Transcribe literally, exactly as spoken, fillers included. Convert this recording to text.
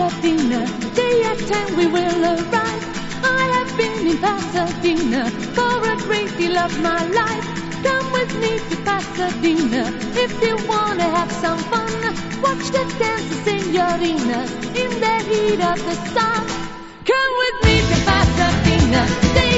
Pasadena. Day at ten we will arrive. I have been in Pasadena for a great deal of my life. Come with me to Pasadena if you wanna have some fun. Watch the dancing senoritas in the heat of the sun. Come with me to Pasadena. They